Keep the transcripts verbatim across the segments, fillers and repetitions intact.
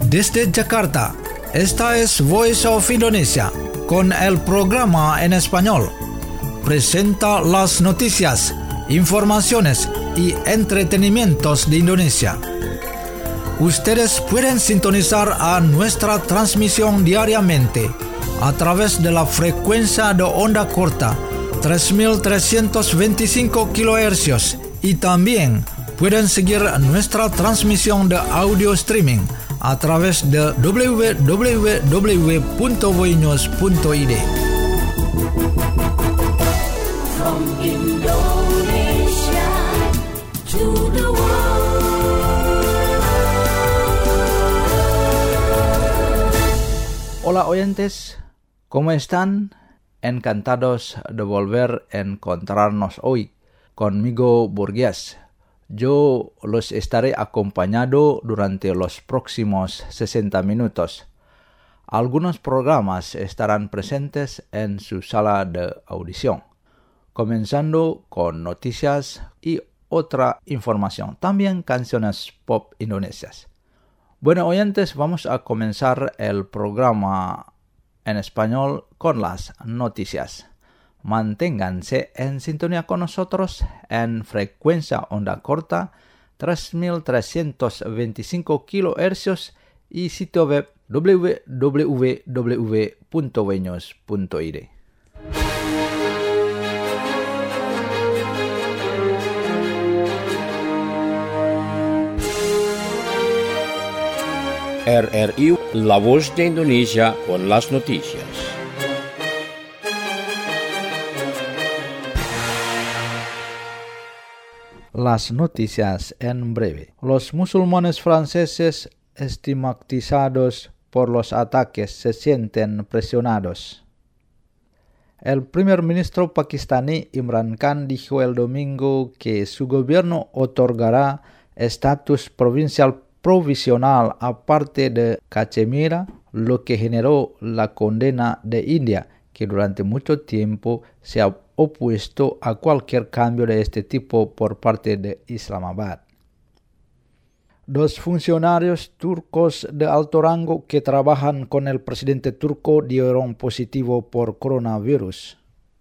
Desde Jakarta, esta es Voice of Indonesia, con el programa en español. Presenta las noticias, informaciones y entretenimientos de Indonesia. Ustedes pueden sintonizar a nuestra transmisión diariamente a través de la frecuencia de onda corta tres mil trescientos veinticinco kilohercios y también pueden seguir nuestra transmisión de audio streaming a través de w w w punto voinews punto i d. From Indonesia to the world. Hola oyentes, ¿cómo están? Encantados de volver a encontrarnos hoy conmigo, Burgués. Yo los estaré acompañando durante los próximos sesenta minutos. Algunos programas estarán presentes en su sala de audición, comenzando con noticias y otra información, también canciones pop indonesias. Bueno, oyentes, vamos a comenzar el programa en español con las noticias. Manténganse en sintonía con nosotros en frecuencia onda corta tres mil trescientos veinticinco kilohercios y sitio web w w w punto voinews punto i d. R R I, la voz de Indonesia con las noticias. Las noticias en breve. Los musulmanes franceses estigmatizados por los ataques se sienten presionados. El primer ministro pakistaní Imran Khan dijo el domingo que su gobierno otorgará estatus provincial provisional a parte de Cachemira, lo que generó la condena de India, que durante mucho tiempo se ha opuesto a cualquier cambio de este tipo por parte de Islamabad. Dos funcionarios turcos de alto rango que trabajan con el presidente turco dieron positivo por coronavirus.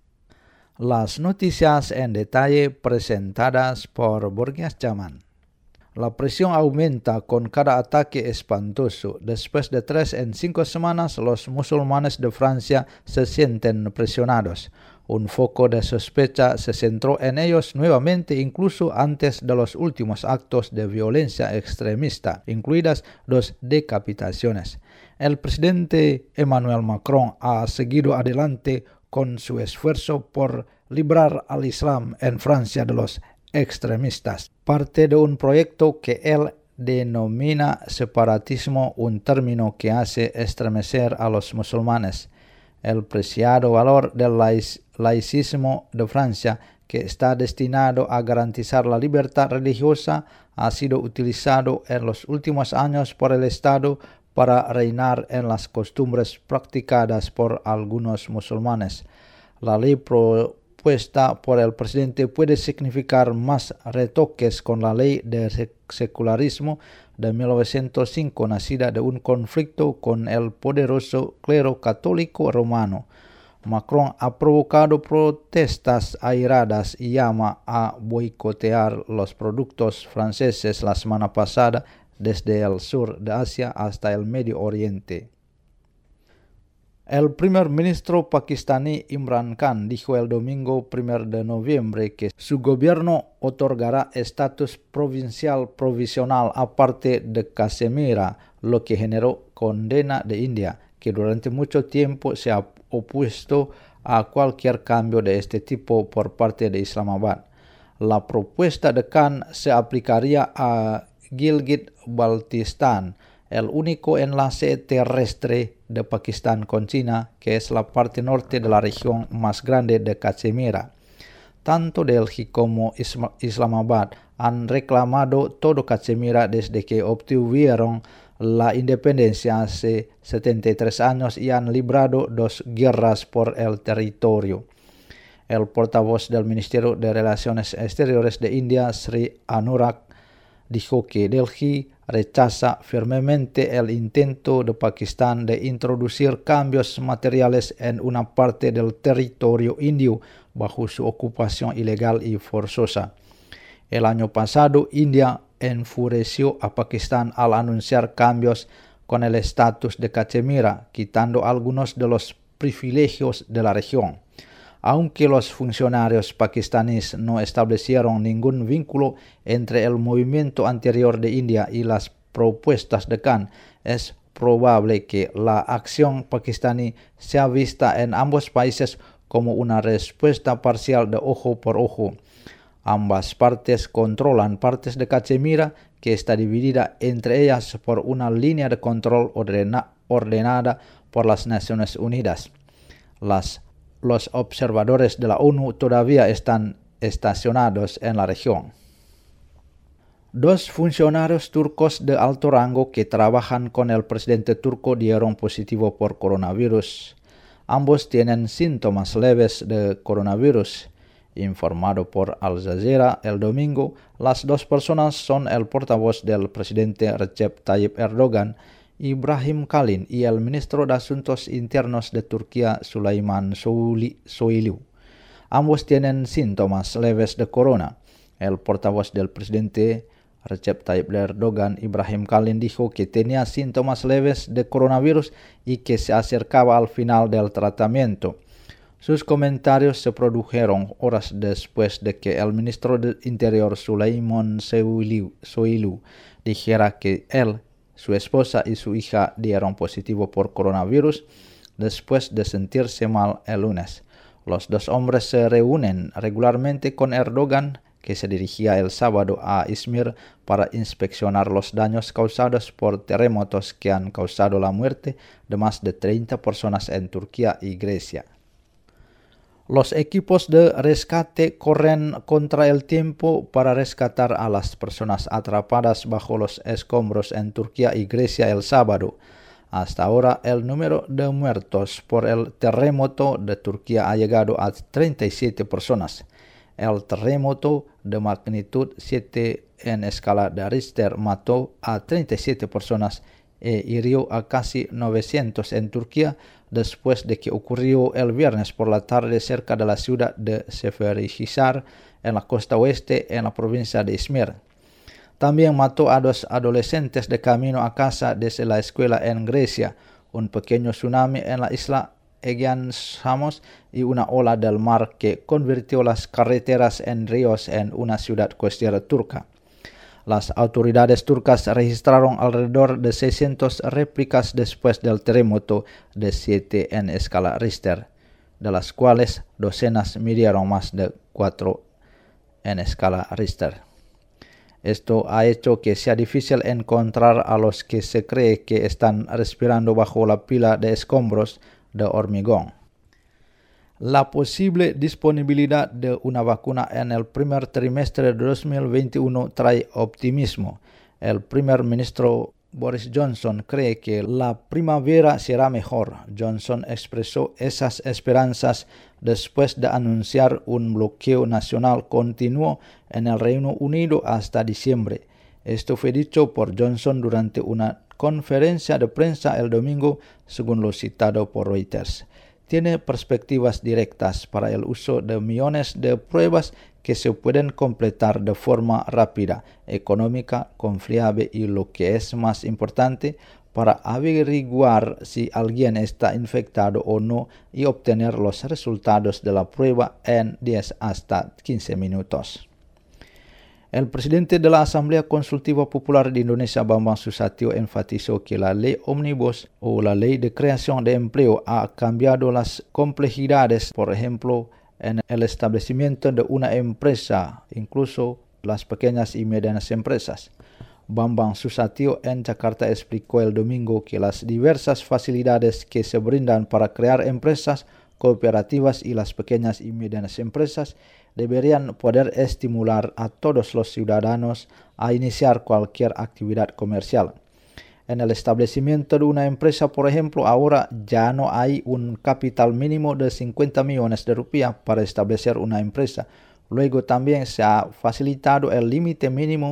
Las noticias en detalle presentadas por Burgués Jaman. La presión aumenta con cada ataque espantoso. Después de tres en cinco semanas, los musulmanes de Francia se sienten presionados. Un foco de sospecha se centró en ellos nuevamente incluso antes de los últimos actos de violencia extremista, incluidas dos decapitaciones. El presidente Emmanuel Macron ha seguido adelante con su esfuerzo por librar al Islam en Francia de los extremistas, parte de un proyecto que él denomina separatismo, un término que hace estremecer a los musulmanes. El preciado valor del laic- laicismo de Francia, que está destinado a garantizar la libertad religiosa, ha sido utilizado en los últimos años por el Estado para reinar en las costumbres practicadas por algunos musulmanes. La ley pro propuesta por el presidente puede significar más retoques con la ley de secularismo de mil novecientos cinco, nacida de un conflicto con el poderoso clero católico romano. Macron ha provocado protestas airadas y llama a boicotear los productos franceses la semana pasada desde el sur de Asia hasta el Medio Oriente. El primer ministro pakistaní Imran Khan dijo el domingo primero de noviembre que su gobierno otorgará estatus provincial provisional a parte de Cachemira, lo que generó condena de India, que durante mucho tiempo se ha opuesto a cualquier cambio de este tipo por parte de Islamabad. La propuesta de Khan se aplicaría a Gilgit-Baltistan, el único enlace terrestre de Pakistán con China, que es la parte norte de la región más grande de Cachemira. Tanto Delhi como Islamabad han reclamado todo Cachemira desde que obtuvieron la independencia hace setenta y tres años y han librado dos guerras por el territorio. El portavoz del Ministerio de Relaciones Exteriores de India, Sri Anurag, dijo que Delhi rechaza firmemente el intento de Pakistán de introducir cambios materiales en una parte del territorio indio bajo su ocupación ilegal y forzosa. El año pasado, India enfureció a Pakistán al anunciar cambios con el estatus de Cachemira, quitando algunos de los privilegios de la región. Aunque los funcionarios pakistaníes no establecieron ningún vínculo entre el movimiento anterior de India y las propuestas de Khan, es probable que la acción pakistaní sea vista en ambos países como una respuesta parcial de ojo por ojo. Ambas partes controlan partes de Cachemira que está dividida entre ellas por una línea de control ordena, ordenada por las Naciones Unidas. Las Los observadores de la ONU todavía están estacionados en la región. Dos funcionarios turcos de alto rango que trabajan con el presidente turco dieron positivo por coronavirus. Ambos tienen síntomas leves de coronavirus. Informado por Al Jazeera el domingo, las dos personas son el portavoz del presidente Recep Tayyip Erdogan, Ibrahim Kalin, y el ministro de Asuntos Internos de Turquía, Süleyman Soylu. Ambos tienen síntomas leves de corona. El portavoz del presidente Recep Tayyip Erdogan, Ibrahim Kalin, dijo que tenía síntomas leves de coronavirus y que se acercaba al final del tratamiento. Sus comentarios se produjeron horas después de que el ministro del Interior, Süleyman Soylu, dijera que él, su esposa y su hija dieron positivo por coronavirus después de sentirse mal el lunes. Los dos hombres se reúnen regularmente con Erdogan, que se dirigía el sábado a Izmir para inspeccionar los daños causados por terremotos que han causado la muerte de más de treinta personas en Turquía y Grecia. Los equipos de rescate corren contra el tiempo para rescatar a las personas atrapadas bajo los escombros en Turquía y Grecia el sábado. Hasta ahora, el número de muertos por el terremoto de Turquía ha llegado a treinta y siete personas. El terremoto de magnitud siete en escala de Richter mató a treinta y siete personas e hirió a casi novecientos en Turquía después de que ocurrió el viernes por la tarde cerca de la ciudad de Seferihisar en la costa oeste en la provincia de Izmir. También mató a dos adolescentes de camino a casa desde la escuela en Grecia, un pequeño tsunami en la isla Aegean Samos y una ola del mar que convirtió las carreteras en ríos en una ciudad costera turca. Las autoridades turcas registraron alrededor de seiscientas réplicas después del terremoto de siete en escala Richter, de las cuales docenas midieron más de cuatro en escala Richter. Esto ha hecho que sea difícil encontrar a los que se cree que están respirando bajo la pila de escombros de hormigón. La posible disponibilidad de una vacuna en el primer trimestre de dos mil veintiuno trae optimismo. El primer ministro Boris Johnson cree que la primavera será mejor. Johnson expresó esas esperanzas después de anunciar un bloqueo nacional continuo en el Reino Unido hasta diciembre. Esto fue dicho por Johnson durante una conferencia de prensa el domingo, según lo citado por Reuters. Tiene perspectivas directas para el uso de millones de pruebas que se pueden completar de forma rápida, económica, confiable y, lo que es más importante, para averiguar si alguien está infectado o no y obtener los resultados de la prueba en diez hasta quince minutos. El presidente de la Asamblea Consultiva Popular de Indonesia, Bambang Susatyo, enfatizó que la ley Omnibus o la ley de creación de empleo ha cambiado las complejidades, por ejemplo, en el establecimiento de una empresa, incluso las pequeñas y medianas empresas. Bambang Susatyo en Jakarta explicó el domingo que las diversas facilidades que se brindan para crear empresas, cooperativas y las pequeñas y medianas empresas deberían poder estimular a todos los ciudadanos a iniciar cualquier actividad comercial. En el establecimiento de una empresa, por ejemplo, ahora ya no hay un capital mínimo de cincuenta millones de rupias para establecer una empresa. Luego también se ha facilitado el límite mínimo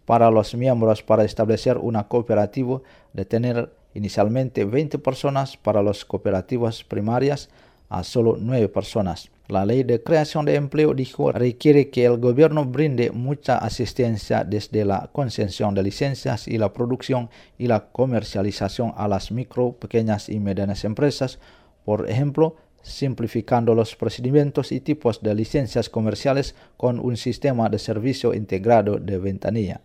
para los miembros para establecer una cooperativa de tener inicialmente veinte personas, para las cooperativas primarias a solo nueve personas. La ley de creación de empleo, dijo, requiere que el gobierno brinde mucha asistencia desde la concesión de licencias y la producción y la comercialización a las micro, pequeñas y medianas empresas, por ejemplo, simplificando los procedimientos y tipos de licencias comerciales con un sistema de servicio integrado de ventanilla.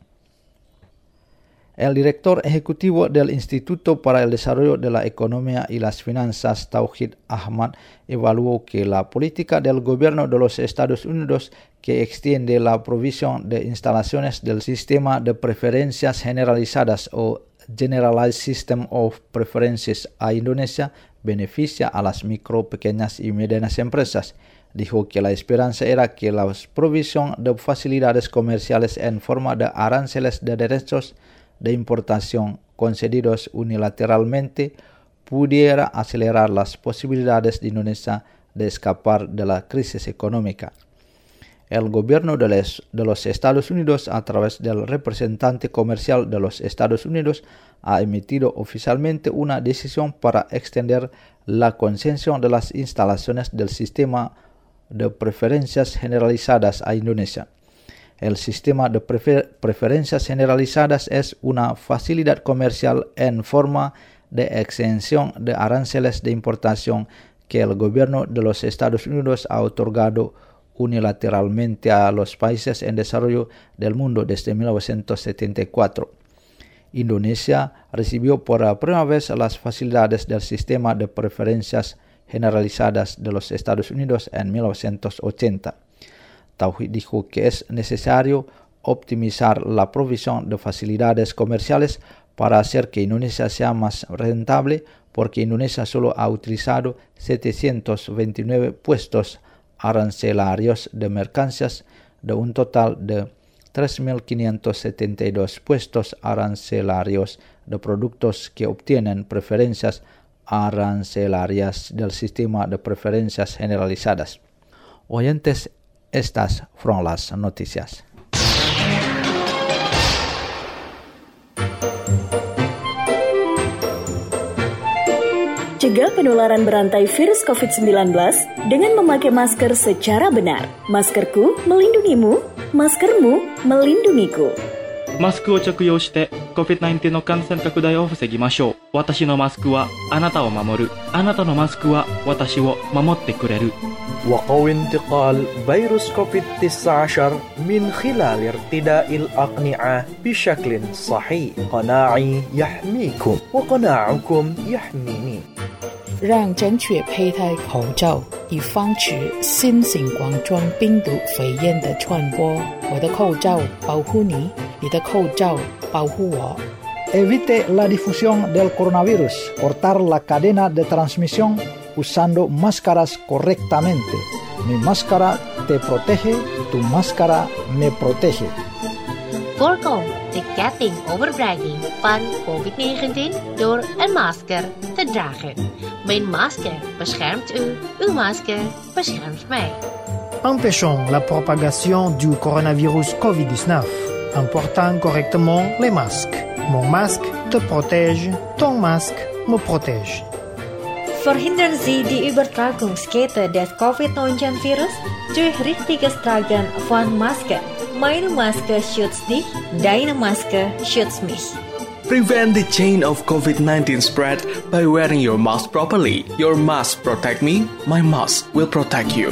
El director ejecutivo del Instituto para el Desarrollo de la Economía y las Finanzas, Tauhid Ahmad, evaluó que la política del gobierno de los Estados Unidos, que extiende la provisión de instalaciones del sistema de preferencias generalizadas o Generalized System of Preferences a Indonesia, beneficia a las micro, pequeñas y medianas empresas. Dijo que la esperanza era que la provisión de facilidades comerciales en forma de aranceles de derechos de importación concedidos unilateralmente pudiera acelerar las posibilidades de Indonesia de escapar de la crisis económica. El gobierno de los, de los Estados Unidos, a través del representante comercial de los Estados Unidos, ha emitido oficialmente una decisión para extender la concesión de las instalaciones del sistema de preferencias generalizadas a Indonesia. El sistema de prefer- preferencias generalizadas es una facilidad comercial en forma de exención de aranceles de importación que el gobierno de los Estados Unidos ha otorgado unilateralmente a los países en desarrollo del mundo desde mil novecientos setenta y cuatro. Indonesia recibió por primera vez las facilidades del sistema de preferencias generalizadas de los Estados Unidos en mil novecientos ochenta. Tauhid dijo que es necesario optimizar la provisión de facilidades comerciales para hacer que Indonesia sea más rentable, porque Indonesia solo ha utilizado setecientos veintinueve puestos arancelarios de mercancías de un total de tres mil quinientos setenta y dos puestos arancelarios de productos que obtienen preferencias arancelarias del sistema de preferencias generalizadas. Oyentes, estas fueron las noticias. Cegah penularan berantai virus covid sembilan belas dengan memakai masker secara benar. Maskerku melindungimu, maskermu melindungiku. マスクを着用して コビッドナインティーン の感染拡大を防ぎましょう。私のマスクはあなたを守る。あなたのマスクは私を守ってくれる。 وقوي انتقال فيروس كوفيد تسعة عشر من خلال ارتداء الأقنعة بشكل صحيح. قناعي يحميكم وقناعكم يحميني. 让正确佩戴口罩，以防止新型冠状病毒肺炎的传播。我的口罩保护你，你的口罩保护我。 Evite la difusión del coronavirus. Cortar la cadena de transmisión usando máscaras correctamente. Mi máscara te protege, tu máscara me protege. Voorkom de getting overbragging van covid negentien door een masker te dragen. Mijn masker beschermt u, uw masker beschermt mij. Empêchons la propagation du coronavirus covid dix-neuf en portant correctement les masques. Mon masque te protège, ton masque me protège. Verhindern Sie die Übertragungskette des covid neunzehn Virus durch richtiges Tragen von Masken. Meine Maske schützt dich, deine Maske schützt mich. Prevent the chain of covid nineteen spread by wearing your mask properly. Your mask protect me, my mask will protect you.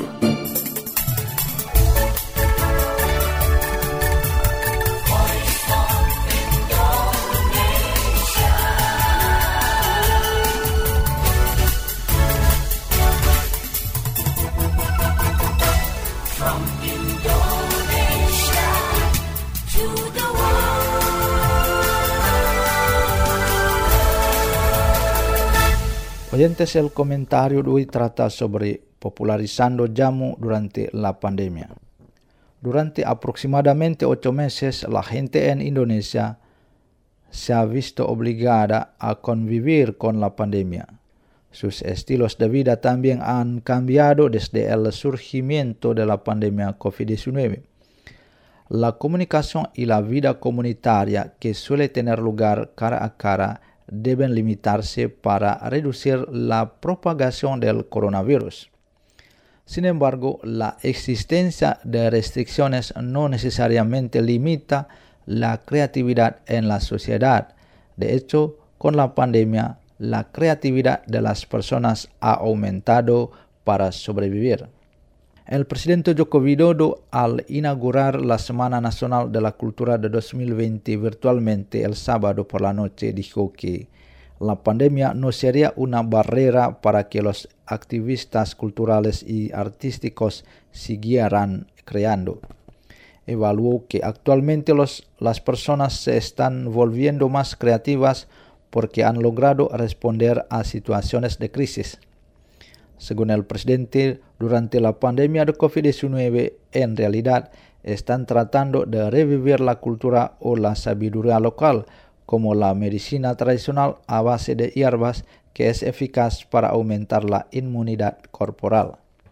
Oyentes, el comentario de hoy trata sobre popularizando jamu durante la pandemia. Durante aproximadamente ocho meses, la gente en Indonesia se ha visto obligada a convivir con la pandemia. Sus estilos de vida también han cambiado desde el surgimiento de la pandemia covid diecinueve. La comunicación y la vida comunitaria que suele tener lugar cara a cara deben limitarse para reducir la propagación del coronavirus. Sin embargo, la existencia de restricciones no necesariamente limita la creatividad en la sociedad. De hecho, con la pandemia, la creatividad de las personas ha aumentado para sobrevivir. El presidente Joko Widodo, al inaugurar la Semana Nacional de la Cultura de dos mil veinte virtualmente el sábado por la noche, dijo que la pandemia no sería una barrera para que los activistas culturales y artísticos siguieran creando. Evaluó que actualmente los, las personas se están volviendo más creativas porque han logrado responder a situaciones de crisis. Según el presidente, durante la pandemia de COVID diecinueve, en realidad están tratando de revivir la cultura o la sabiduría local, como la medicina tradicional a base de hierbas que es eficaz para aumentar la inmunidad corporal.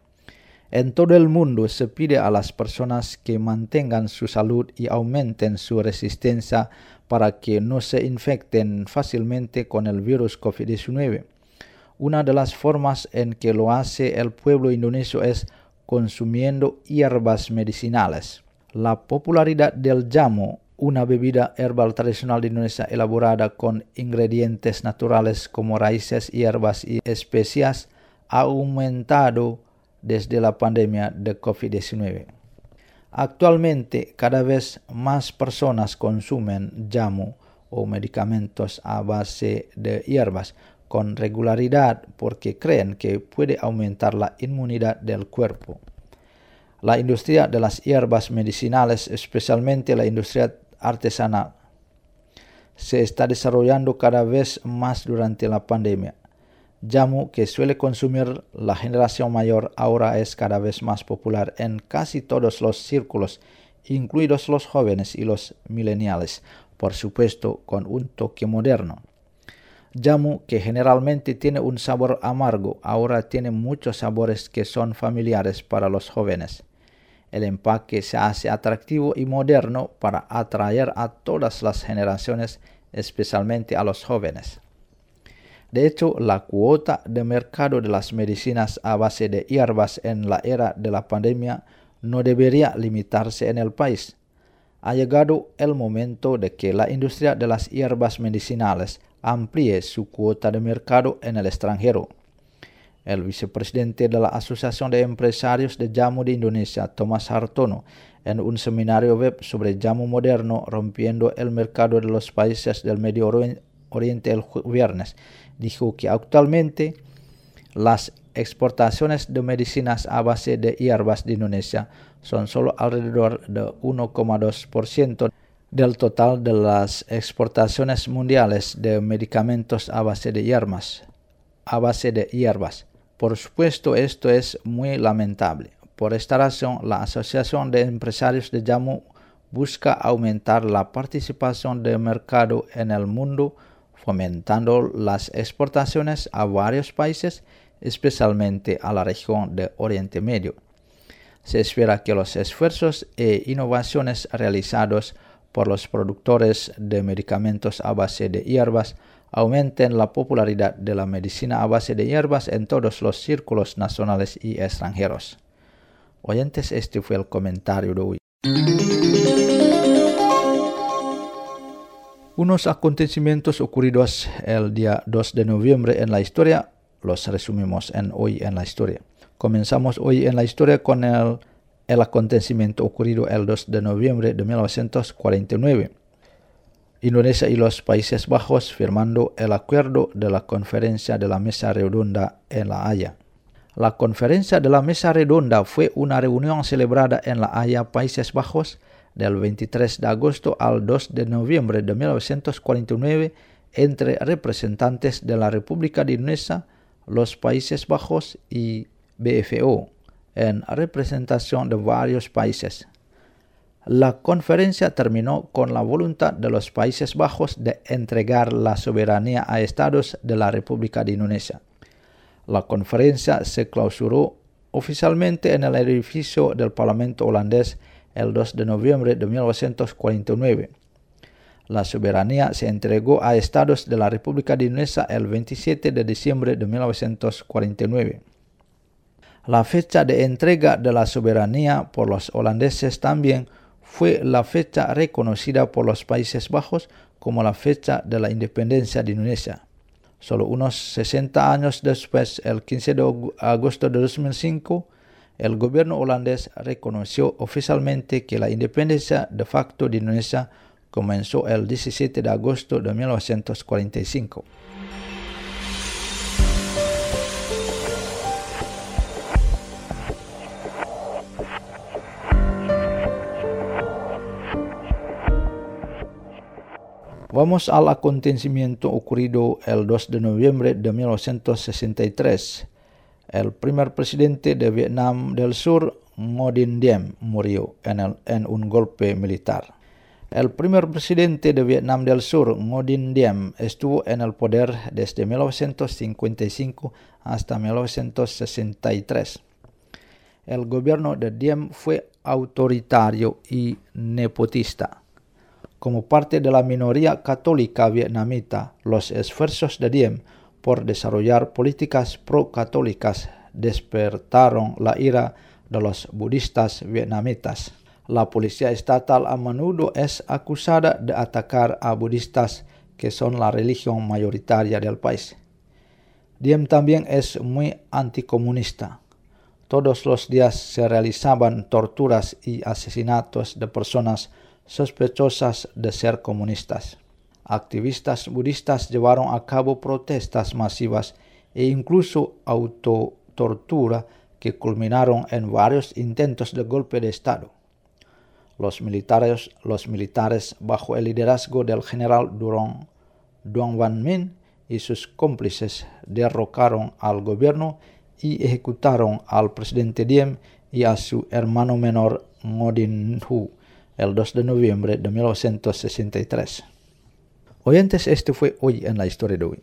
En todo el mundo se pide a las personas que mantengan su salud y aumenten su resistencia para que no se infecten fácilmente con el virus COVID diecinueve. Una de las formas en que lo hace el pueblo indonesio es consumiendo hierbas medicinales. La popularidad del jamu, una bebida herbal tradicional de Indonesia elaborada con ingredientes naturales como raíces, hierbas y especias, ha aumentado desde la pandemia de COVID diecinueve. Actualmente, cada vez más personas consumen jamu o medicamentos a base de hierbas con regularidad porque creen que puede aumentar la inmunidad del cuerpo. La industria de las hierbas medicinales, especialmente la industria artesanal, se está desarrollando cada vez más durante la pandemia. Jamu, que suele consumir la generación mayor, ahora es cada vez más popular en casi todos los círculos, incluidos los jóvenes y los millennials, por supuesto con un toque moderno. Jamu, que generalmente tiene un sabor amargo, ahora tiene muchos sabores que son familiares para los jóvenes. El empaque se hace atractivo y moderno para atraer a todas las generaciones, especialmente a los jóvenes. De hecho, la cuota de mercado de las medicinas a base de hierbas en la era de la pandemia no debería limitarse en el país. Ha llegado el momento de que la industria de las hierbas medicinales amplíe su cuota de mercado en el extranjero. El vicepresidente de la Asociación de Empresarios de Jamu de Indonesia, Thomas Hartono, en un seminario web sobre jamu moderno rompiendo el mercado de los países del Medio Oriente el viernes, dijo que actualmente las exportaciones de medicinas a base de hierbas de Indonesia son solo alrededor de uno coma dos por ciento del total de las exportaciones mundiales de medicamentos a base de hierbas. A base de hierbas. Por supuesto, esto es muy lamentable. Por esta razón, la Asociación de Empresarios de Jamu busca aumentar la participación de mercado en el mundo, fomentando las exportaciones a varios países, especialmente a la región de Oriente Medio. Se espera que los esfuerzos e innovaciones realizados por los productores de medicamentos a base de hierbas aumenten la popularidad de la medicina a base de hierbas en todos los círculos nacionales y extranjeros. Oyentes, este fue el comentario de hoy. Unos acontecimientos ocurridos el día dos de noviembre en la historia, los resumimos en Hoy en la Historia. Comenzamos hoy en la historia con el, el acontecimiento ocurrido el dos de noviembre de mil novecientos cuarenta y nueve. Indonesia y los Países Bajos firmando el acuerdo de la Conferencia de la Mesa Redonda en La Haya. La Conferencia de la Mesa Redonda fue una reunión celebrada en La Haya, Países Bajos, del veintitrés de agosto al dos de noviembre de mil novecientos cuarenta y nueve entre representantes de la República de Indonesia, los Países Bajos y B F O, en representación de varios países. La conferencia terminó con la voluntad de los Países Bajos de entregar la soberanía a estados de la República de Indonesia. La conferencia se clausuró oficialmente en el edificio del Parlamento holandés el dos de noviembre de mil novecientos cuarenta y nueve. La soberanía se entregó a Estados de la República de Indonesia el veintisiete de diciembre de mil novecientos cuarenta y nueve. La fecha de entrega de la soberanía por los holandeses también fue la fecha reconocida por los Países Bajos como la fecha de la independencia de Indonesia. Solo unos sesenta años después, el quince de agosto de dos mil cinco, el gobierno holandés reconoció oficialmente que la independencia de facto de Indonesia comenzó el diecisiete de agosto de mil novecientos cuarenta y cinco. Vamos al acontecimiento ocurrido el dos de noviembre de mil novecientos sesenta y tres. El primer presidente de Vietnam del Sur, Ngo Dinh Diem, murió en, el, en un golpe militar. El primer presidente de Vietnam del Sur, Ngo Dinh Diem, estuvo en el poder desde mil novecientos cincuenta y cinco hasta mil novecientos sesenta y tres. El gobierno de Diem fue autoritario y nepotista. Como parte de la minoría católica vietnamita, los esfuerzos de Diem por desarrollar políticas pro-católicas despertaron la ira de los budistas vietnamitas. La policía estatal a menudo es acusada de atacar a budistas, que son la religión mayoritaria del país. Diem también es muy anticomunista. Todos los días se realizaban torturas y asesinatos de personas sospechosas de ser comunistas. Activistas budistas llevaron a cabo protestas masivas e incluso autotortura que culminaron en varios intentos de golpe de Estado. Los militares, los militares bajo el liderazgo del general Durong, Duong Van Minh y sus cómplices derrocaron al gobierno y ejecutaron al presidente Diem y a su hermano menor Ngo Dinh Hue el dos de noviembre de mil novecientos sesenta y tres. Oyentes, este fue Hoy en la Historia de hoy.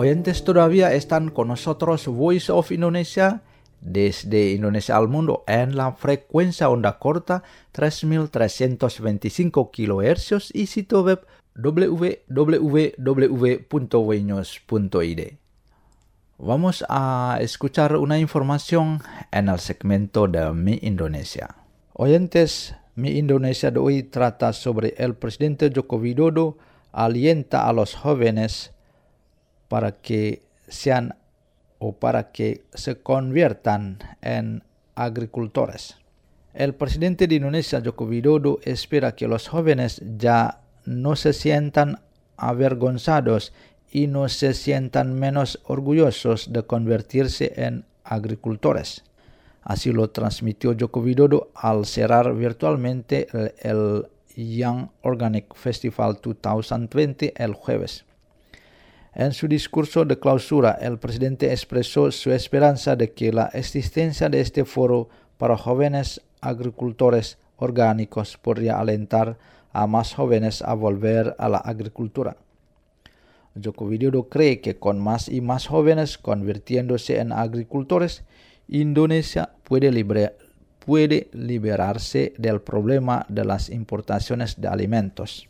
oyentes todavía están con nosotros Voice of Indonesia desde Indonesia al mundo en la frecuencia onda corta tres mil trescientos veinticinco kilohercios y sitio web w w w punto wenews punto i d. Vamos a escuchar una información en el segmento de Mi Indonesia. Oyentes, Mi Indonesia de hoy trata sobre el presidente Joko Widodo alienta a los jóvenes para que sean o para que se conviertan en agricultores. El presidente de Indonesia, Joko Widodo, espera que los jóvenes ya no se sientan avergonzados y no se sientan menos orgullosos de convertirse en agricultores. Así lo transmitió Joko Widodo al cerrar virtualmente el, el Young Organic Festival dos mil veinte el jueves. En su discurso de clausura, el presidente expresó su esperanza de que la existencia de este foro para jóvenes agricultores orgánicos podría alentar a más jóvenes a volver a la agricultura. Joko Widodo cree que con más y más jóvenes convirtiéndose en agricultores, Indonesia puede, liber- puede liberarse del problema de las importaciones de alimentos.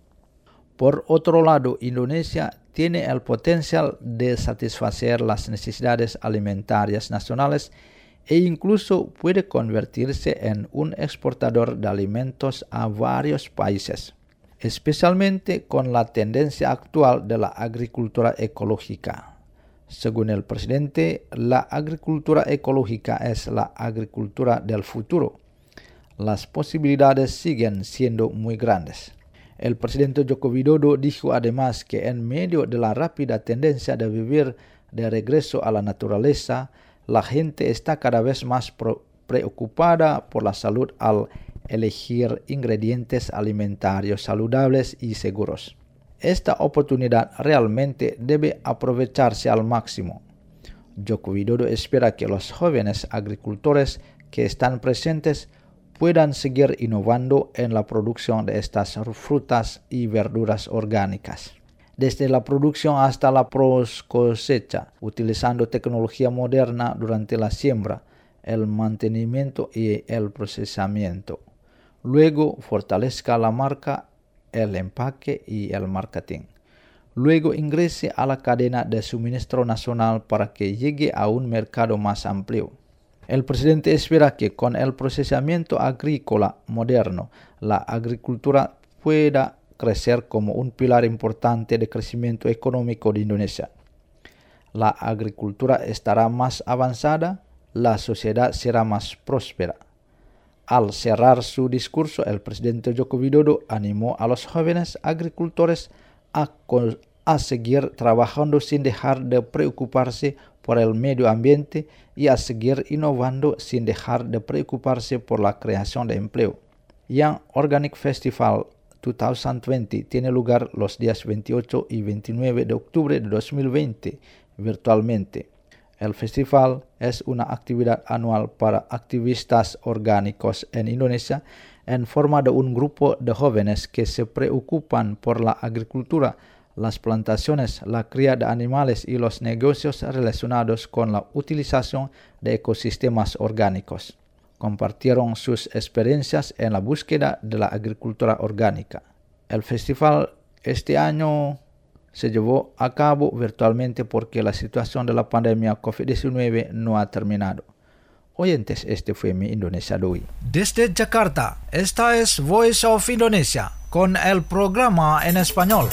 Por otro lado, Indonesia tiene el potencial de satisfacer las necesidades alimentarias nacionales e incluso puede convertirse en un exportador de alimentos a varios países, especialmente con la tendencia actual de la agricultura ecológica. Según el presidente, la agricultura ecológica es la agricultura del futuro. Las posibilidades siguen siendo muy grandes. El presidente Joko Widodo dijo además que en medio de la rápida tendencia de vivir de regreso a la naturaleza, la gente está cada vez más pro- preocupada por la salud al elegir ingredientes alimentarios saludables y seguros. Esta oportunidad realmente debe aprovecharse al máximo. Joko Widodo espera que los jóvenes agricultores que están presentes puedan seguir innovando en la producción de estas frutas y verduras orgánicas. Desde la producción hasta la cosecha, utilizando tecnología moderna durante la siembra, el mantenimiento y el procesamiento. Luego, fortalezca la marca, el empaque y el marketing. Luego ingrese a la cadena de suministro nacional para que llegue a un mercado más amplio. El presidente espera que con el procesamiento agrícola moderno, la agricultura pueda crecer como un pilar importante de crecimiento económico de Indonesia. La agricultura estará más avanzada, la sociedad será más próspera. Al cerrar su discurso, el presidente Joko Widodo animó a los jóvenes agricultores a, a seguir trabajando sin dejar de preocuparse por el medio ambiente y a seguir innovando sin dejar de preocuparse por la creación de empleo. Young Organic Festival dos mil veinte tiene lugar los días veintiocho y veintinueve de octubre de dos mil veinte virtualmente. El festival es una actividad anual para activistas orgánicos en Indonesia en forma de un grupo de jóvenes que se preocupan por la agricultura, las plantaciones, la cría de animales y los negocios relacionados con la utilización de ecosistemas orgánicos. Compartieron sus experiencias en la búsqueda de la agricultura orgánica. El festival este año se llevó a cabo virtualmente porque la situación de la pandemia covid diecinueve no ha terminado. Oyentes, este fue Mi Indonesia de hoy. Desde Jakarta, esta es Voice of Indonesia con el programa en español.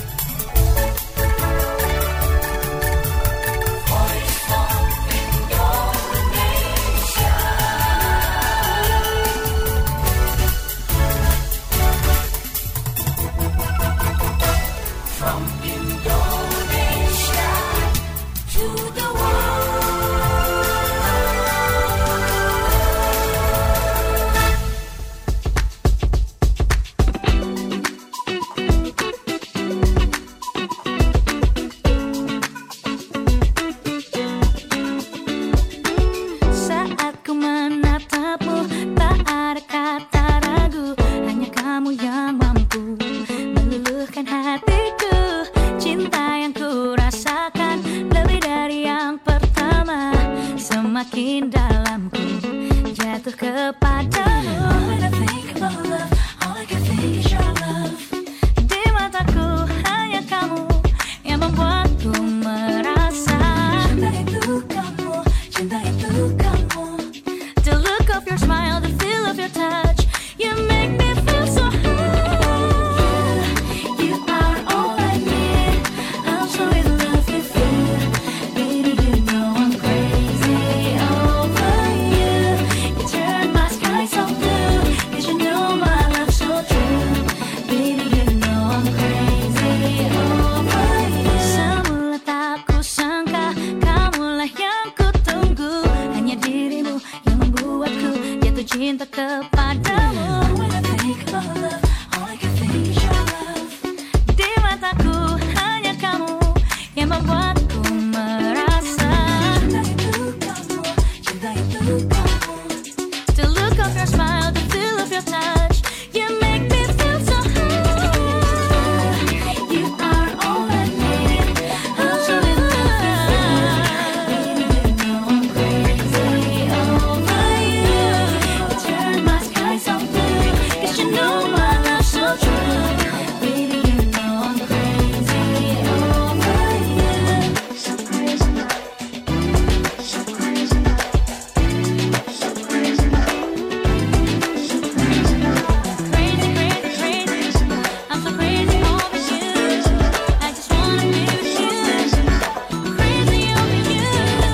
kepadamu. When I think about love, all I can think is your love. Di mataku hanya kamu yang membuatku merasa cinta itu kamu, cinta itu kamu. The look of your smile, the feel of your touch, you make me feel so high. You are all I need. I'm so in love with you. Baby, you know I'm crazy over you. You turn my sky so blue, 'cause you know my love's so true. Baby, you know I'm crazy over you. Semula tak kusangka kamulah yang kutunggu. Hanya dirimu yang membuatku jatuh cinta kepadamu. When I think about love, all I can think is your love. Di mataku hanya kamu yang membuatku merasa cinta itu kamu, cinta itu kamu. The look of your smile, the feel of your touch, you make me feel so high. You are all I need. I'm so in love with you. Baby, you know I'm crazy over you. You turn my sky so blue, 'cause you know my love's so true. Baby, you know I'm crazy over you. So crazy love, so crazy love, so crazy love, so crazy love. Crazy, crazy, crazy. I'm so crazy over you. I just wanna be with you. Crazy over you.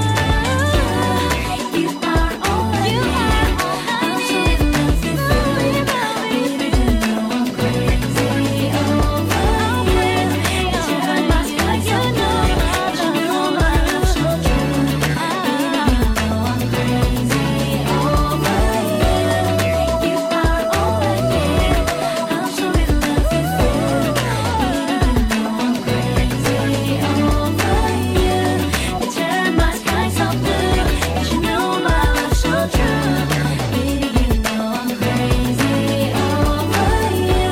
You are all I need. I'm so in love with you. Baby, you know I'm crazy over you. You turn my sky so blue, 'cause you know my love's so true. Baby, you know I'm crazy over you. You are all I need. I'm so in love with you. Baby, you know I'm crazy over you. You turn my sky so blue, 'cause you know my love's so true. Baby, you know I'm crazy over you.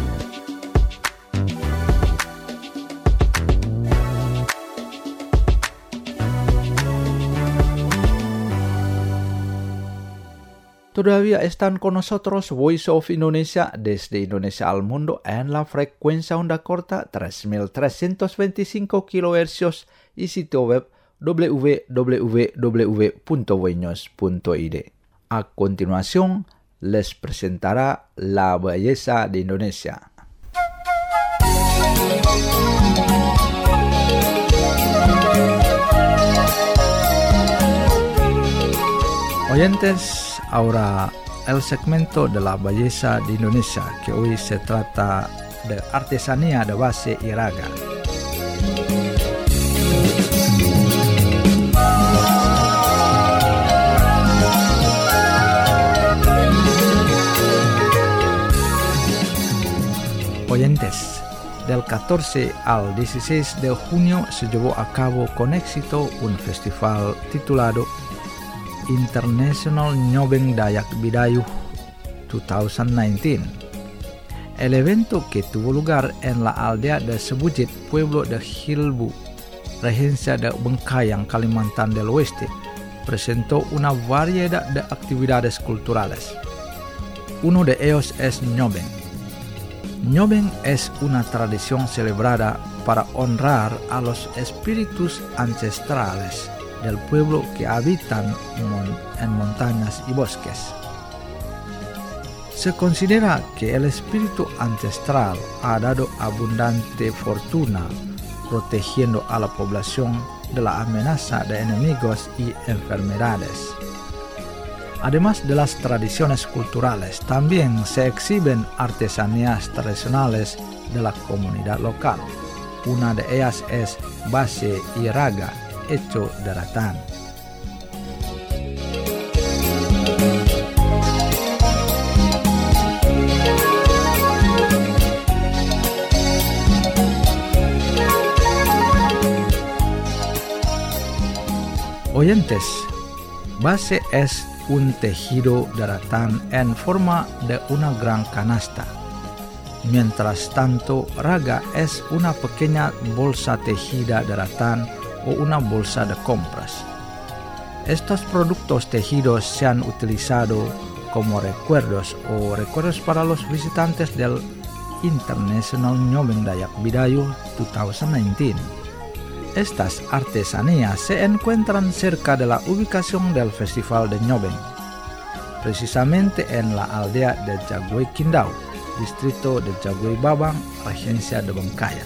Todavía están con nosotros Voice of Indonesia desde Indonesia al mundo en la frecuencia onda corta tres mil trescientos veinticinco kilohercios y sitio web w w w punto voinews punto i d. A continuación, les presentará la belleza de Indonesia. Oyentes, ahora el segmento de la belleza de Indonesia, que hoy se trata de artesanía de base Iraga. Oyentes, del catorce al dieciséis de junio se llevó a cabo con éxito un festival titulado International Nyobeng Dayak Bidayuh dos mil diecinueve. El evento, que tuvo lugar en la aldea de Sebujit, pueblo de Hilbu, regencia de Bengkayang, Kalimantan del Oeste, presentó una variedad de actividades culturales. Uno de ellos es Nyobeng. Nyobeng es una tradición celebrada para honrar a los espíritus ancestrales del pueblo que habitan en montañas y bosques. Se considera que el espíritu ancestral ha dado abundante fortuna, protegiendo a la población de la amenaza de enemigos y enfermedades. Además de las tradiciones culturales, también se exhiben artesanías tradicionales de la comunidad local. Una de ellas es base Iraga, hecho de ratán. Oyentes, base es un tejido de ratán en forma de una gran canasta. Mientras tanto, raga es una pequeña bolsa tejida de ratán o una bolsa de compras. Estos productos tejidos se han utilizado como recuerdos o recuerdos para los visitantes del International Nyobeng Dayak Bidayuh dos mil diecinueve. Estas artesanías se encuentran cerca de la ubicación del Festival de Nyobeng, precisamente en la aldea de Jaguey Kindau, distrito de Jaguey Babang, Regencia de Bengkayang.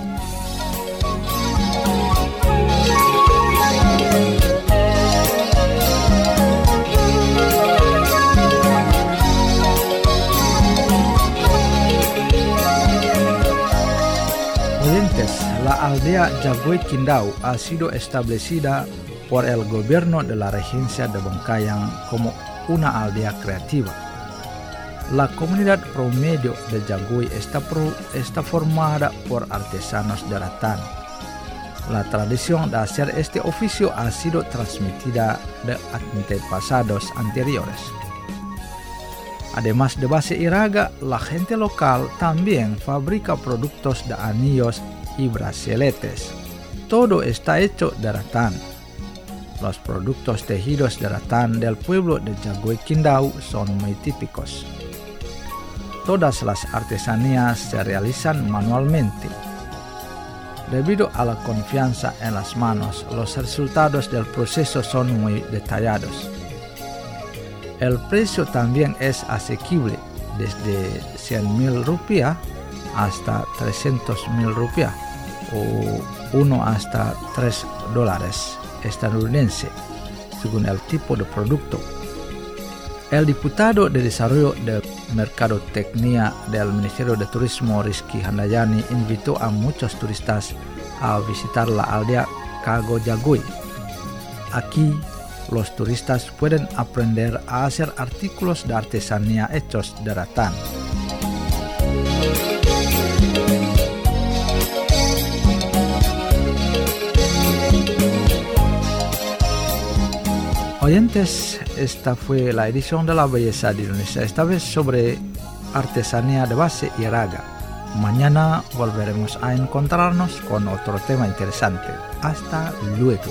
La aldea Jaguey Kindau ha sido establecida por el gobierno de la Regencia de Bengkayang como una aldea creativa. La comunidad promedio de Jaguey está, pro, está formada por artesanos de ratán. La tradición de hacer este oficio ha sido transmitida de antepasados anteriores. Además de base iraga, la gente local también fabrica productos de anillos y braceletes. Todo está hecho de ratán. Los productos tejidos de ratán del pueblo de Jaguey Kindau son muy típicos. Todas las artesanías se realizan manualmente. Debido a la confianza en las manos, los resultados del proceso son muy detallados. El precio también es asequible, desde cien mil rupiah hasta trescientos mil rupiah o uno hasta tres dólares estadounidenses, según el tipo de producto. El diputado de Desarrollo de Mercadotecnia del Ministerio de Turismo, Rizky Handayani, invitó a muchos turistas a visitar la aldea Kago Jaguey. Aquí, los turistas pueden aprender a hacer artículos de artesanía hechos de ratán. Oyentes, esta fue la edición de La Belleza de Indonesia, esta vez sobre artesanía de base iraga. Mañana volveremos a encontrarnos con otro tema interesante. Hasta luego.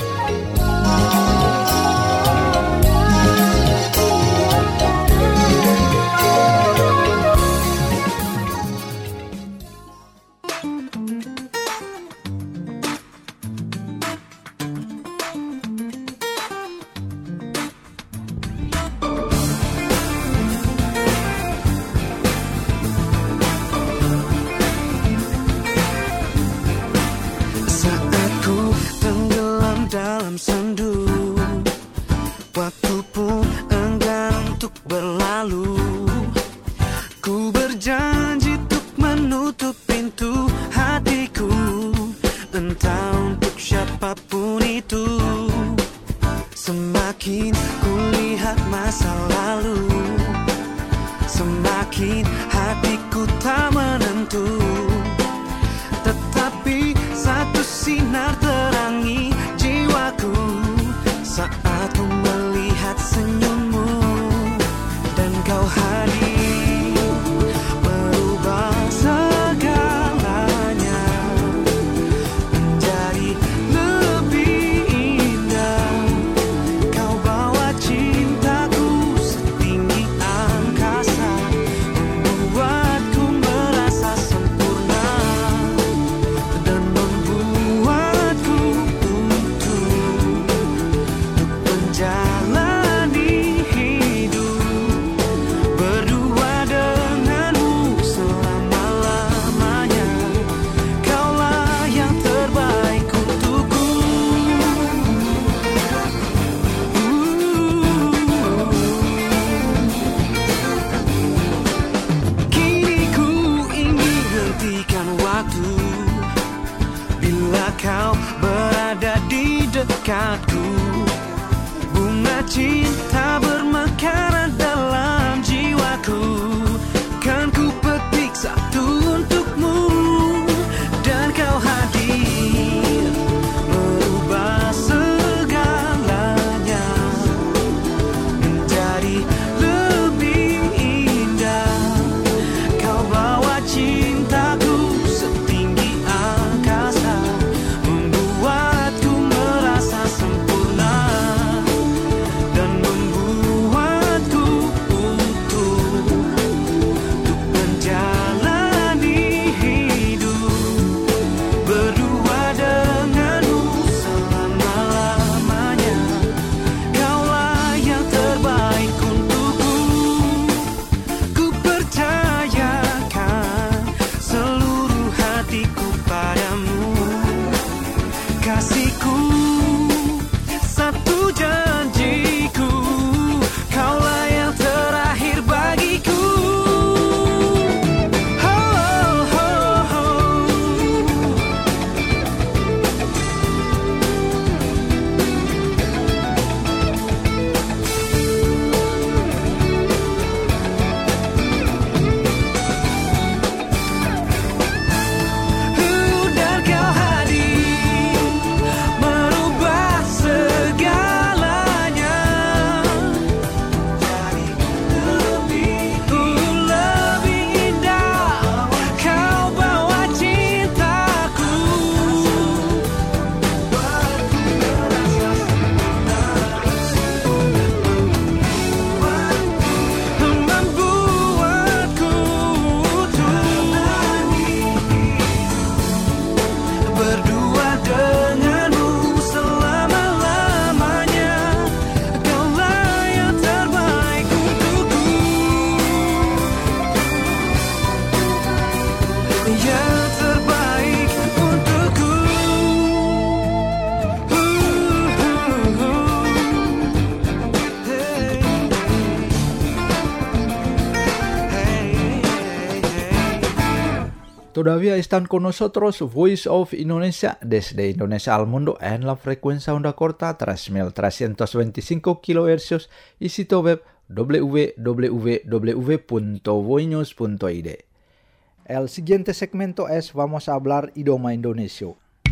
dekatku. Bunga cinta bermekaran dalam jiwaku. Kan ku petik satu untukmu, dan kau hadir merubah segalanya menjadi lebih indah. Kau bawa cintaku setinggi angkasa, membuatku merasa sempurna. Todavía están con nosotros Voice of Indonesia desde Indonesia al mundo en la frecuencia onda corta tres mil trescientos veinticinco kilohercios y sitio web w w w punto voinews punto i d. El siguiente segmento es Vamos a hablar idioma Indonesia.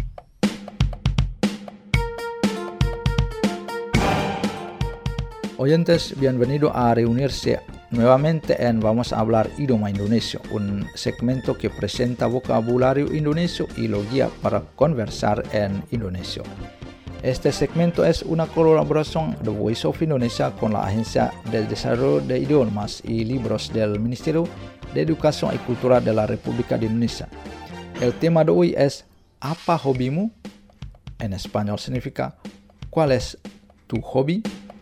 Oyentes, bienvenido a reunirse nuevamente en Vamos a hablar idioma Indonesia, un segmento que presenta vocabulario indonesio y lo guía para conversar en indonesio. Este segmento es una colaboración de Voice of Indonesia con la Agencia del Desarrollo de Idiomas y Libros del Ministerio de Educación y Cultura de la República de Indonesia. El tema de hoy es ¿Apa hobimu? En español significa ¿cuál es tu hobby?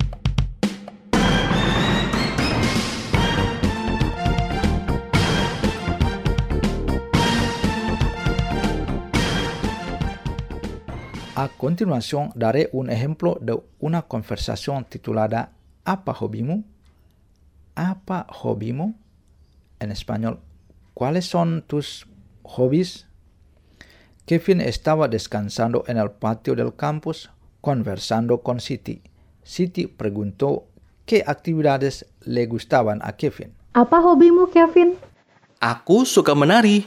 A continuación daré un ejemplo de una conversación titulada ¿Apa hobimu? ¿Apa hobimu? En español, ¿cuáles son tus hobbies? Kevin estaba descansando en el patio del campus conversando con Siti. Siti preguntó qué actividades le gustaban a Kevin. Apa hobimu, Kevin? Aku suka menari.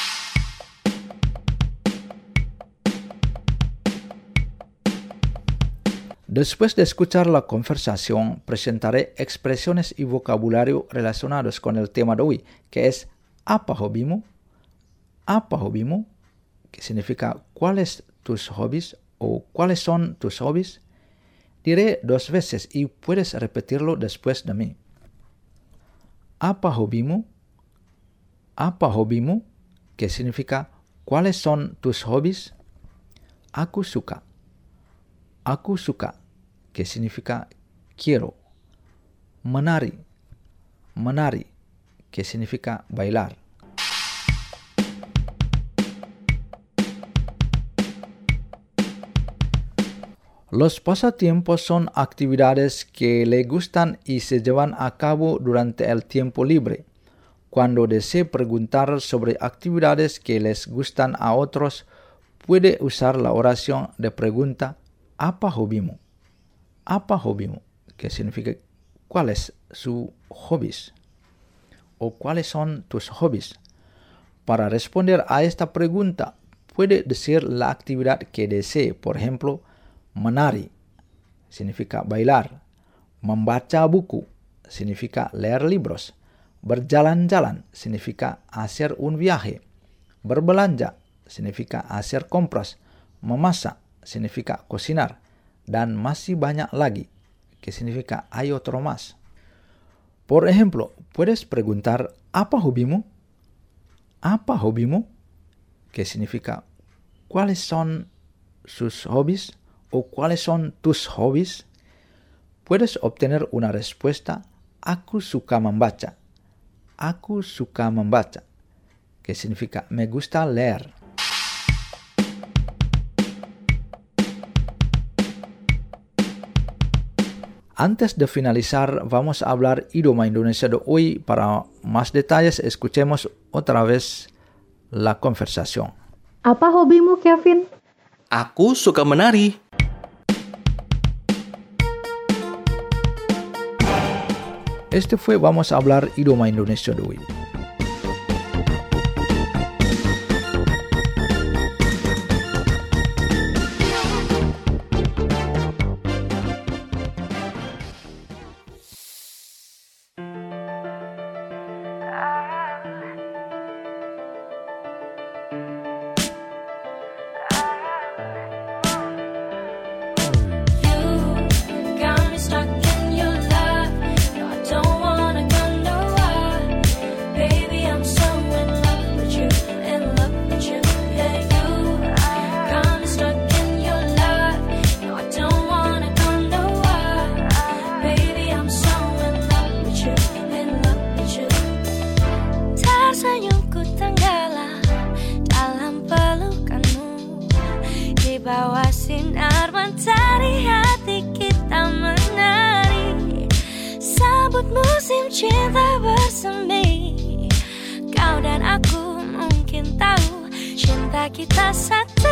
Después de escuchar la conversación, presentaré expresiones y vocabulario relacionados con el tema de hoy, que es ¿Apa hobimu? ¿Apa hobimu? Que significa ¿cuáles tus hobbies? O ¿cuáles son tus hobbies? Diré dos veces y puedes repetirlo después de mí. ¿Apa hobimu? ¿Apa hobimu? Que significa ¿cuáles son tus hobbies? Aku suka. Aku suka, que significa quiero. Menari. Menari, que significa bailar. Los pasatiempos son actividades que le gustan y se llevan a cabo durante el tiempo libre. Cuando desee preguntar sobre actividades que les gustan a otros, puede usar la oración de pregunta ¿Apa hobimu? ¿Apa hobimu? Que significa ¿cuál es su hobbies? O ¿cuáles son tus hobbies? Para responder a esta pregunta, puede decir la actividad que desee. Por ejemplo, menari significa bailar. Membaca buku significa leer libros. Berjalan-jalan significa hacer un viaje. Berbelanja significa hacer compras. Memasak significa cocinar, dan masih banyak lagi, que significa hay otro más. Por ejemplo, puedes preguntar ¿Apa hobimu? ¿Apa hobimu? Que significa ¿cuáles son sus hobbies? O ¿cuáles son tus hobbies? Puedes obtener una respuesta Aku suka membaca. Aku suka membaca, que significa me gusta leer. Antes de finalizar, vamos a hablar idioma Indonesia de hoy. Para más detalles, escuchemos otra vez la conversación. Apa hobimu, Kevin? Aku suka menari. Este fue Vamos a hablar idioma Indonesia de hoy. bawah sinar mentari hati kita menari, sambut musim cinta bersemi. Kau dan aku mungkin tak cinta kita satu.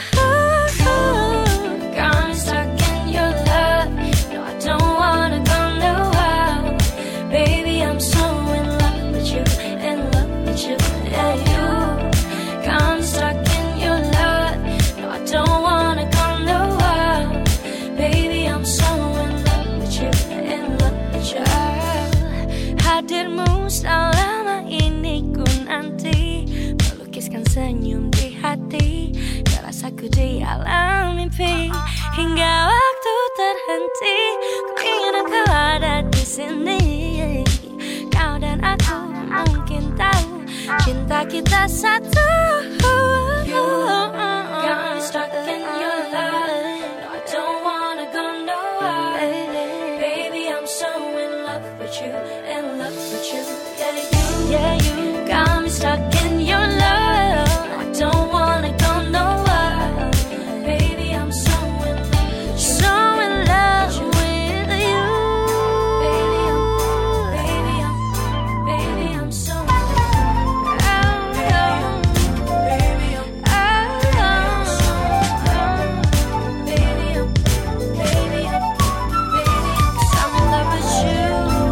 Got me stuck in your love. No, I don't wanna go nowhere. Baby, I'm so in love with you, in love with you, yeah, you. Got me stuck in your love. No, I don't wanna go nowhere. Baby, I'm so in love with you, in love with you. Hadirmu selama ini ku nanti, melukiskan senyum di hati, rasaku di alam mimpi hingga waktu terhenti. Ku ingin kau ada di sini. Kau dan aku mungkin tahu cinta kita satu. You got me stuck in your love. No, I don't wanna go nowhere. Baby, I'm so in love with you, in love with you. Yeah, you, yeah, you got me stuck in your love. No, I don't wanna go nowhere. Baby, I'm so in love, so in love with you. Baby, I'm, baby, I'm, baby, I'm so in love. Oh, oh, baby, I'm, oh, oh, baby, I'm, baby, I'm, baby, I'm so in love with you.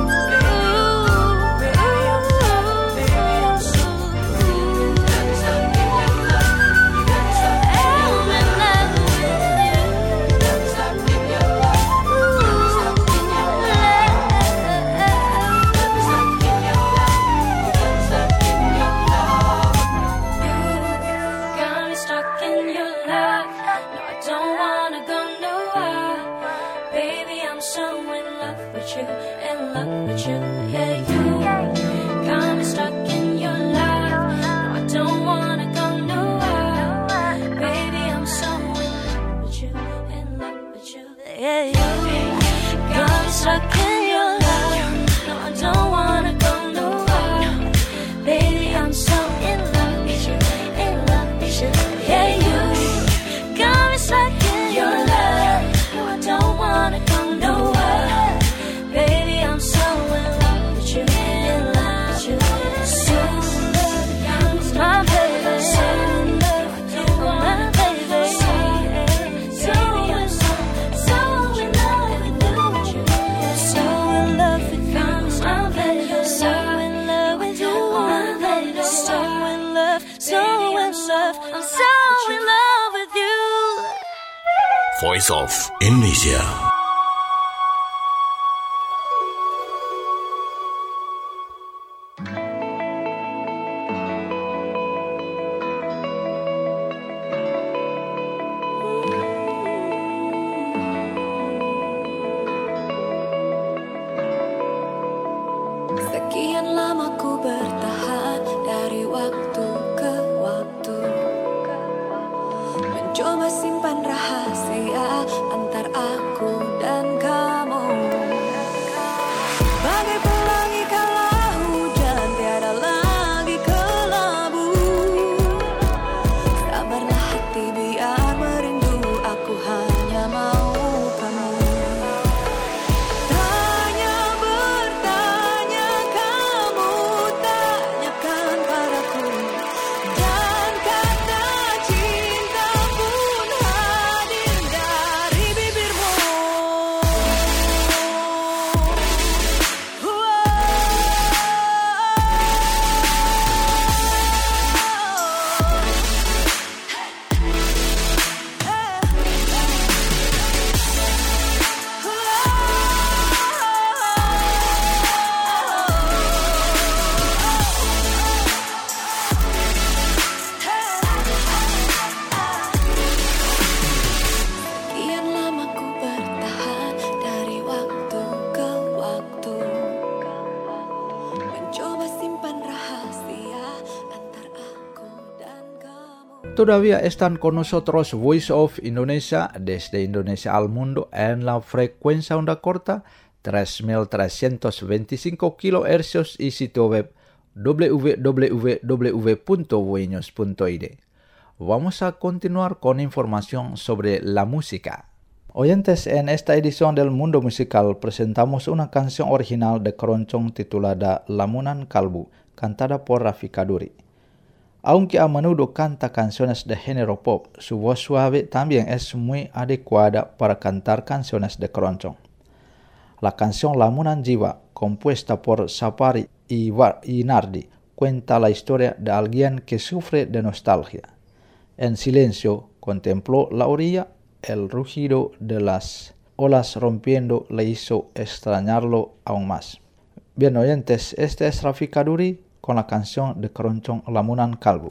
Got me stuck in your love. No, I don't wanna go nowhere. Baby, I'm so in love with you, in love with you, yeah, you. Got me stuck in your love. No, I don't wanna go nowhere. Baby, I'm so in love with you, in love with you, yeah, you. Got me stuck in your love. No, I don't wanna go nowhere. Baby, I'm so in love with you, in love with you, yeah, you. Got me stuck in your love. No, I don't wanna go nowhere. Baby, I'm so in love with you, in love with you. So in love with you, my baby. So in love with you, my baby. So in so, so in love with you. So in love with you, my baby. So in love with you, my baby. So in love, so in love, I'm so in love with you. Voice of Indonesia. Sekian lama ku bertahan dari waktu ke waktu, mencoba simpan rahasia antar aku dan kamu. Bagai pelangi kala hujan tiada lagi kelabu. Sabarlah hati biar merindu, aku hanya mau kamu. Tanya bertanya kamu, tanyakan padaku, dan kata cinta pun hadir dari bibirmu. Sekian lama ku bertahan dari waktu ke waktu, mencoba simpan rahasia antar aku dan kamu. Todavía están con nosotros Voice of Indonesia desde Indonesia al mundo en la frecuencia onda corta tres mil trescientos veinticinco kilohercios y sitio web w w w punto voinews punto i d. Vamos a continuar con información sobre la música. Oyentes, en esta edición del Mundo Musical presentamos una canción original de Keroncong titulada Lamunan Kalbu, cantada por Raffi Kaduri. Aunque a menudo canta canciones de género pop, su voz suave también es muy adecuada para cantar canciones de keroncong. La canción Lamunan Jiwa, compuesta por Sapari y, y Nardi, cuenta la historia de alguien que sufre de nostalgia. En silencio contempló la orilla, el rugido de las olas rompiendo le hizo extrañarlo aún más. Bien oyentes, este es Rafi Kaduri con la canción de keroncong Lamunan Kalbu.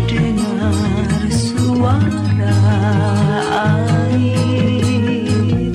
terdengar suara air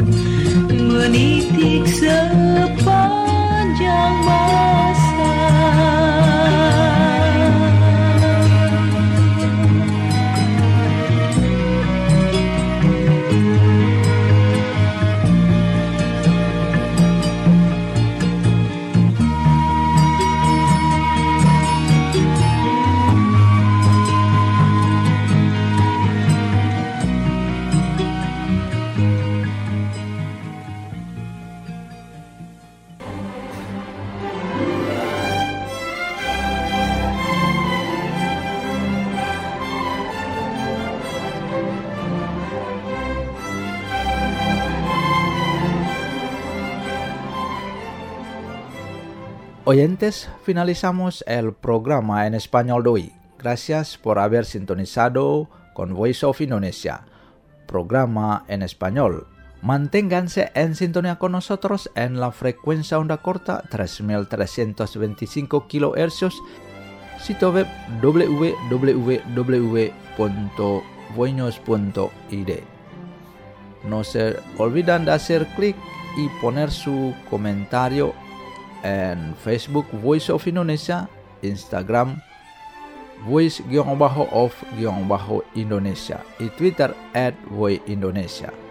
oyentes, finalizamos el programa en español de hoy. Gracias por haber sintonizado con Voice of Indonesia, programa en español. Manténganse en sintonía con nosotros en la frecuencia onda corta tres mil trescientos veinticinco kilohercios, sitio web w w w punto voinos punto i d. No se olviden de hacer clic y poner su comentario en Facebook Voice of Indonesia, Instagram Voice-of-Indonesia y Twitter at Voice Indonesia.